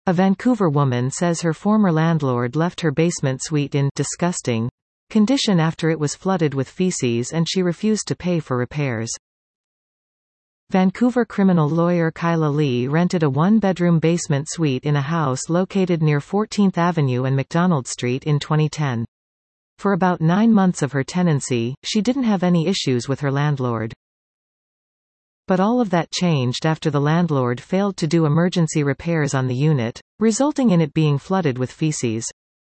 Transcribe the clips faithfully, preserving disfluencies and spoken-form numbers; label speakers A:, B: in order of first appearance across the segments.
A: A Vancouver woman says her former landlord left her basement suite in disgusting condition after it was flooded with feces and she refused to pay for repairs. Vancouver criminal lawyer Kyla Lee rented a one-bedroom basement suite in a house located near fourteenth Avenue and McDonald Street in twenty ten. For about nine months of her tenancy, she didn't have any issues with her landlord. But all of that changed after the landlord failed to do emergency repairs on the unit, resulting in it being flooded with feces.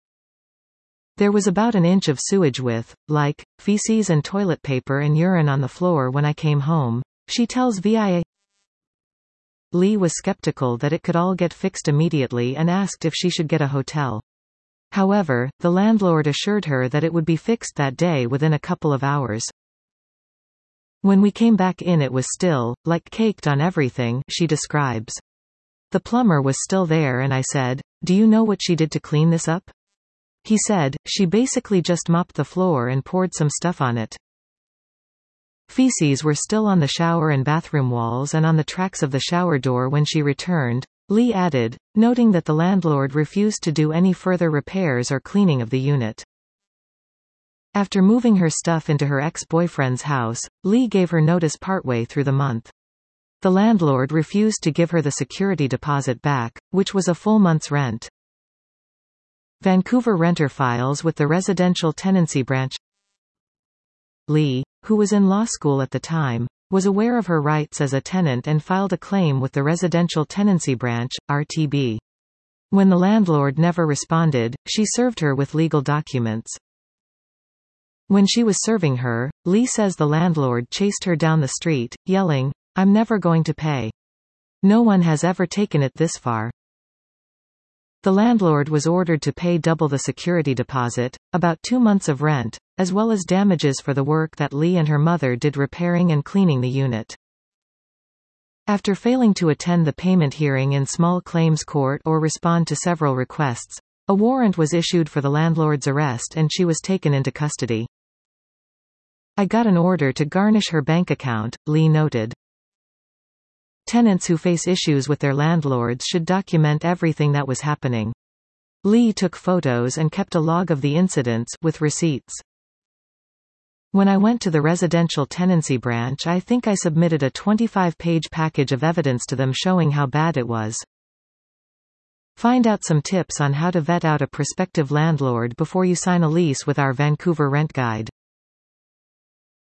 A: There was about an inch of sewage with, like, feces and toilet paper and urine on the floor when I came home, she tells V I A. Lee was skeptical that it could all get fixed immediately and asked if she should get a hotel. However, the landlord assured her that it would be fixed that day within a couple of hours. When we came back in it was still, like caked on everything, she describes. The plumber was still there and I said, "Do you know what she did to clean this up?" He said, "She basically just mopped the floor and poured some stuff on it." Feces were still on the shower and bathroom walls and on the tracks of the shower door when she returned, Lee added, noting that the landlord refused to do any further repairs or cleaning of the unit. After moving her stuff into her ex-boyfriend's house, Lee gave her notice partway through the month. The landlord refused to give her the security deposit back, which was a full month's rent. Vancouver renter files with the residential tenancy branch. Lee, who was in law school at the time, was aware of her rights as a tenant and filed a claim with the residential tenancy branch, R T B. When the landlord never responded, she served her with legal documents. When she was serving her, Lee says the landlord chased her down the street, yelling, "I'm never going to pay. No one has ever taken it this far." The landlord was ordered to pay double the security deposit, about two months of rent, as well as damages for the work that Lee and her mother did repairing and cleaning the unit. After failing to attend the payment hearing in small claims court or respond to several requests, a warrant was issued for the landlord's arrest and she was taken into custody. "I got an order to garnish her bank account," Lee noted. Tenants who face issues with their landlords should document everything that was happening. Lee took photos and kept a log of the incidents, with receipts. "When I went to the residential tenancy branch I think I submitted a twenty-five page package of evidence to them showing how bad it was." Find out some tips on how to vet out a prospective landlord before you sign a lease with our Vancouver Rent Guide.